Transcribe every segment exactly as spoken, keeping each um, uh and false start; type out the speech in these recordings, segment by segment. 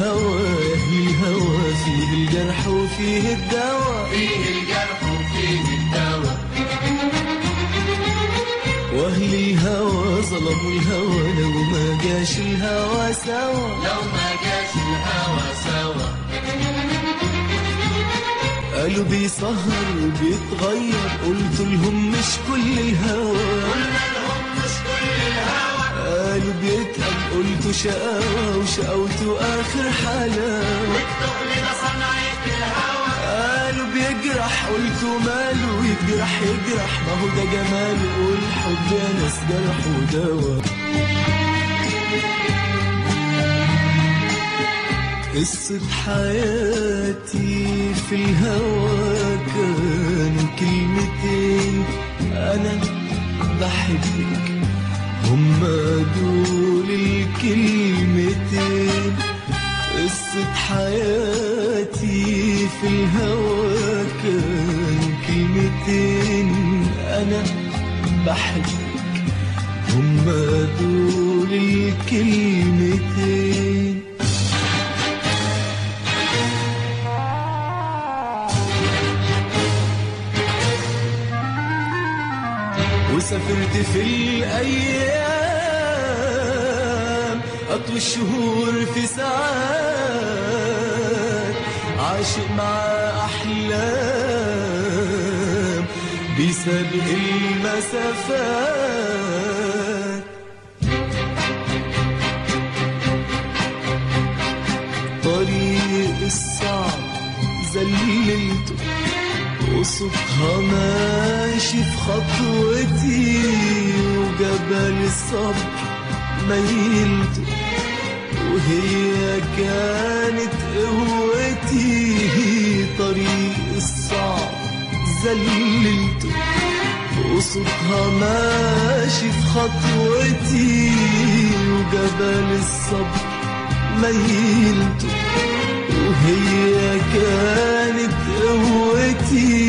الهوى أهل الهوى فيه الجرح وفيه الدواء، فيه الجرح وفيه الدواء. وأهل الهوى ظلموا الهوى لو ما جاش الهوى سوا، لو ما جاش الهوى سوا. قالوا بيسهر وبيتغير، قلت لهم مش كل الهوى، قلنا لهم مش كل الهوى. قالوا بيتقل، قلت شقاوة وشقاوته آخر حلاوة، والتقل ده صنعة الهوى. قالوا بيجرح، قلت ماله يجرح يجرح، ما هو ده جماله، والحب يا ناس جرح ودوا. قصة حياتي في الهوى كانوا كلمتين، أنا بحبك هما دول الكلمتين. قصة حياتي في الهوى كانوا كلمتين، أنا بحبك هما دول الكلمتين. وسافرت في الأيام أطوي الشهور في ساعات، عاشق مع أحلام بيسابق المسافات. طريق الصعب زللته وصوتها ماشي في خطوتي، وجبل الصبر ميلته وهي كانت قوتي. طريق الصعب زللته وصوتها ماشي في خطوتي، وجبل الصبر ميلته وهي كانت قوتي.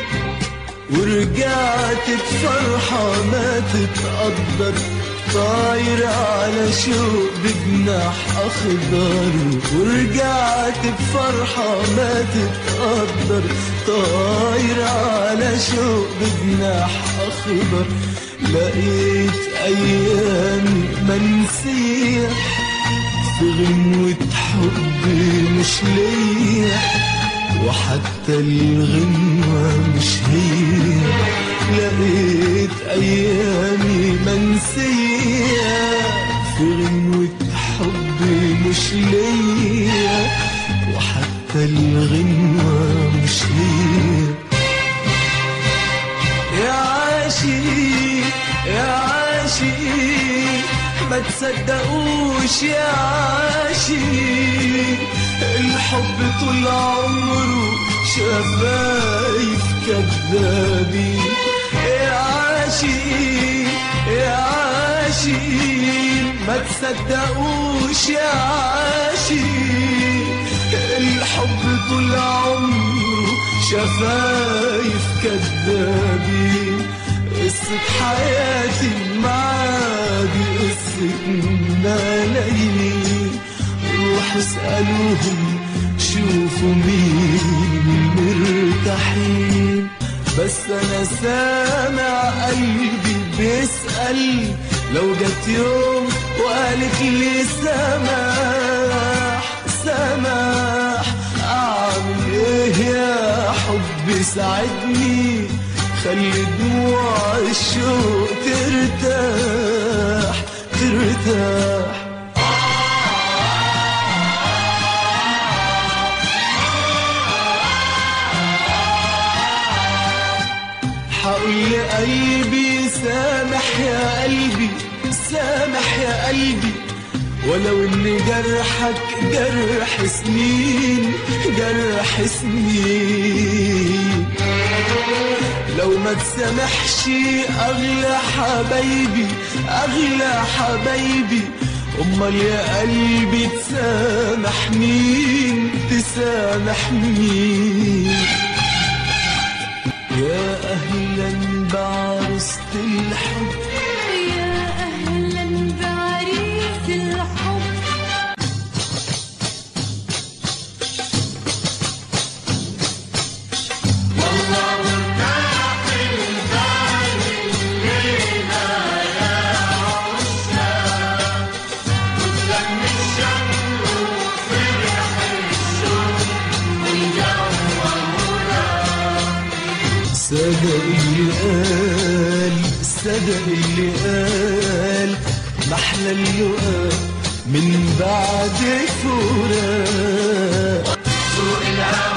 ورجعت بفرحة ما تتقدر، طاير على شوق بجناح أخضر. ورجعت بفرحة ما تتقدر، طاير على شوق بجناح أخضر. لقيت أيامي منسية في غنوة حب مش ليا، وحتى الغنوة مش هي. لقيت أيامي منسية في غنوة حب مش ليا، وحتى الغنوة مش هي. يا عاشق يا عاشق ما تصدقوش يا عاشق، الحب طول عمره شفايف كدابين. يا عاشق يا عاشق ما تصدقوش يا عاشق، الحب طول عمره شفايف كدابين. قصة حياتي معاكي قصة ملايين، روحوا اسألوهم شوفوا مين مرتاحين. بس أنا سامع قلبي بيسأل لو جت يوم وقالت لي سماح سماح، أعمل إيه يا حب ساعدني، خلي دموع الشوق ترتاح ترتاح. حقول لقلبي سامح يا قلبي سامح يا قلبي، ولو ان جرحك جرح سنين جرح سنين. لو ما تسامحش اغلى حبايبي اغلى حبايبي، امال يا قلبي تسامح مين تسامح مين. يا اهلا بعروسة الحب، يا أهلا بعريس الحب. قال صدق اللي قال محلى اللقاء من بعد فراق سوق الهوى